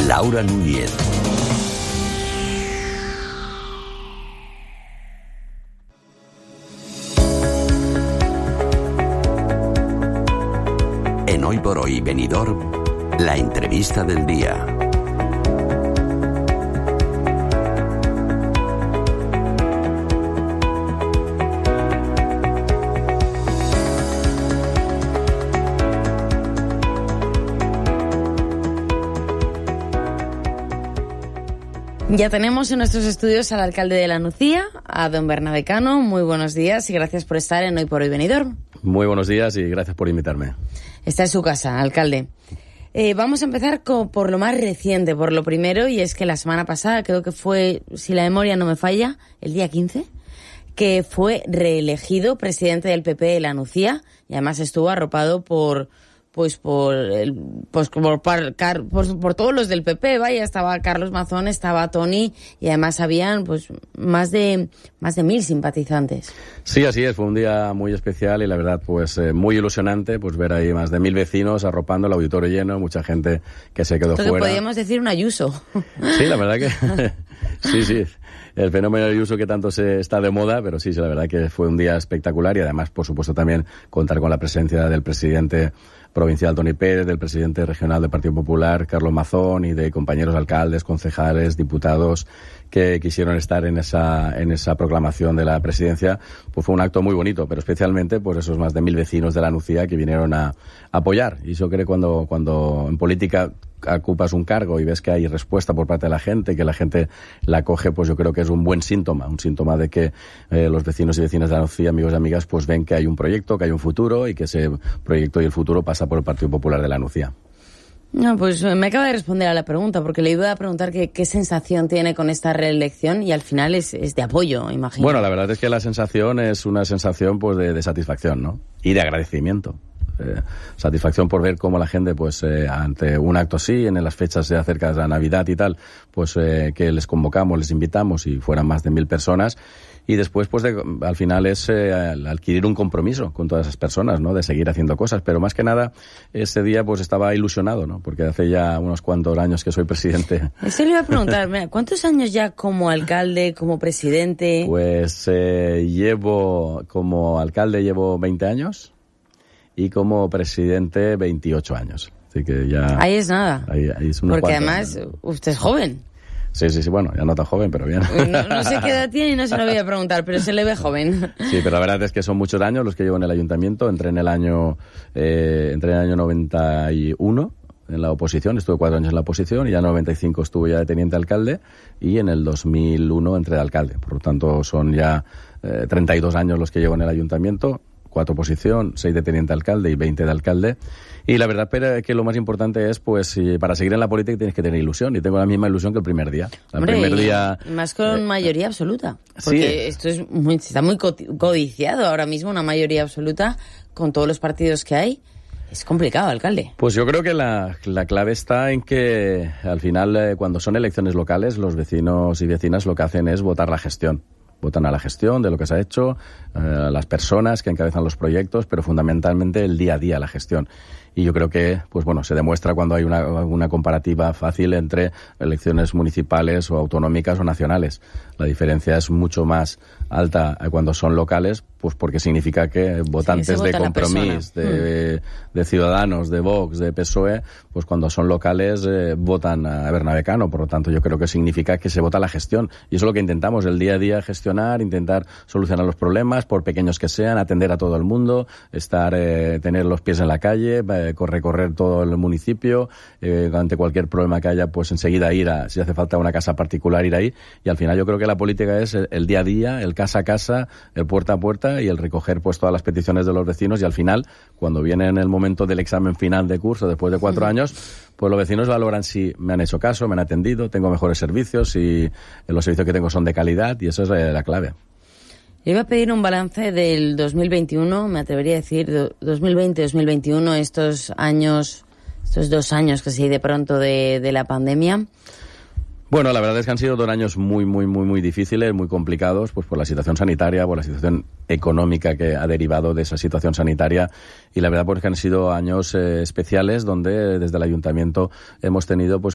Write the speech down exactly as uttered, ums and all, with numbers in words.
Laura Núñez. En Hoy por Hoy Benidorm, la entrevista del día. Ya tenemos en nuestros estudios al alcalde de La Nucía, a don Bernabé Cano. Muy buenos días y gracias por estar en Hoy por Hoy Benidorm. Muy buenos días y gracias por invitarme. Esta es su casa, alcalde. Eh, vamos a empezar con, por lo más reciente, por lo primero, y es que la semana pasada, creo que fue, si la memoria no me falla, el día quince, que fue reelegido presidente del P P de La Nucía y además estuvo arropado por... Pues por, el, pues por, por, por, por todos los del P P, vaya, estaba Carlos Mazón, estaba Toni y además habían pues más de más de mil simpatizantes. Sí, así es, fue un día muy especial y la verdad pues eh, muy ilusionante pues ver ahí más de mil vecinos arropando el auditorio lleno, mucha gente que se quedó Esto fuera. Que podríamos decir un Ayuso. Sí, la verdad que sí, sí. El fenómeno del Ayuso que tanto se está de moda, pero sí, sí, la verdad que fue un día espectacular y además, por supuesto, también contar con la presencia del presidente provincial Toni Pérez, del presidente regional del Partido Popular Carlos Mazón y de compañeros alcaldes, concejales, diputados que quisieron estar en esa en esa proclamación de la presidencia. Pues fue un acto muy bonito, pero especialmente pues esos más de mil vecinos de La Nucía que vinieron a, a apoyar. Y yo creo que cuando cuando en política ocupas un cargo y ves que hay respuesta por parte de la gente, que la gente la acoge, pues yo creo que es un buen síntoma, un síntoma de que eh, los vecinos y vecinas de La Nucía, amigos y amigas, pues ven que hay un proyecto, que hay un futuro y que ese proyecto y el futuro pasa por el Partido Popular de La Nucía. No, pues me acaba de responder a la pregunta, porque le iba a preguntar que, qué sensación tiene con esta reelección y al final es, es de apoyo, imagino. Bueno, la verdad es que la sensación es una sensación pues de, de satisfacción, ¿no? Y de agradecimiento. Eh, satisfacción por ver cómo la gente, pues eh, ante un acto así, en las fechas de acerca de la Navidad y tal, pues eh, que les convocamos, les invitamos y fueran más de mil personas. Y después, pues, de, al final es eh, adquirir un compromiso con todas esas personas, ¿no? De seguir haciendo cosas. Pero más que nada, ese día, pues, estaba ilusionado, ¿no? Porque hace ya unos cuantos años que soy presidente. Eso le iba a preguntar, mira, ¿cuántos años ya como alcalde, como presidente? Pues eh, llevo, como alcalde llevo veinte años y como presidente veintiocho años. Así que ya... Ahí es nada. Ahí, ahí es unos Porque cuantos, además, ¿no? Usted es joven. Sí, sí, sí, bueno, ya no tan joven, pero bien. No, no sé qué edad tiene y no se lo voy a preguntar, pero se le ve joven. Sí, pero la verdad es que son muchos años los que llevo en el ayuntamiento. Entré en el año, eh, entré en el año noventa y uno en la oposición, estuve cuatro años en la oposición y ya en el noventa y cinco estuve ya de teniente alcalde y en el dos mil uno entré de alcalde. Por lo tanto, son ya eh, treinta y dos años los que llevo en el ayuntamiento. Cuatro oposición, seis de teniente alcalde y veinte de alcalde. Y la verdad es que lo más importante es, pues, para seguir en la política tienes que tener ilusión. Y tengo la misma ilusión que el primer día. El Hombre, primer día... Más con eh, mayoría absoluta. Porque sí. esto es muy, está muy codiciado ahora mismo, una mayoría absoluta con todos los partidos que hay. Es complicado, alcalde. Pues yo creo que la, la clave está en que, al final, eh, cuando son elecciones locales, los vecinos y vecinas lo que hacen es votar la gestión. Votan a la gestión de lo que se ha hecho, a las personas que encabezan los proyectos, pero fundamentalmente el día a día, la gestión. Y yo creo que, pues bueno, se demuestra cuando hay una, una comparativa fácil entre elecciones municipales o autonómicas o nacionales. La diferencia es mucho más alta cuando son locales, pues porque significa que votantes sí, de Compromís, de, mm. de Ciudadanos, de Vox, de P S O E, pues cuando son locales eh, votan a Bernabé Cano. Por lo tanto, yo creo que significa que se vota la gestión. Y eso es lo que intentamos, el día a día gestionar, intentar solucionar los problemas, por pequeños que sean, atender a todo el mundo, estar, eh, tener los pies en la calle, eh, recorrer todo el municipio, eh, ante cualquier problema que haya, pues enseguida ir a, si hace falta una casa particular, ir ahí. Y al final yo creo que la política es el, el día a día, el casa a casa, el puerta a puerta y el recoger pues todas las peticiones de los vecinos. Y al final, cuando viene en el momento del examen final de curso, después de cuatro años, pues los vecinos valoran si me han hecho caso, me han atendido, tengo mejores servicios, si los servicios que tengo son de calidad, y eso es eh, la clave. Le iba a pedir un balance del dos mil veintiuno, me atrevería a decir dos mil veinte dos mil veintiuno, estos años, estos dos años que sí de pronto de, de la pandemia. Bueno, la verdad es que han sido dos años muy, muy, muy, muy difíciles, muy complicados, pues por la situación sanitaria, por la situación económica que ha derivado de esa situación sanitaria, y la verdad pues que han sido años eh, especiales donde desde el ayuntamiento hemos tenido pues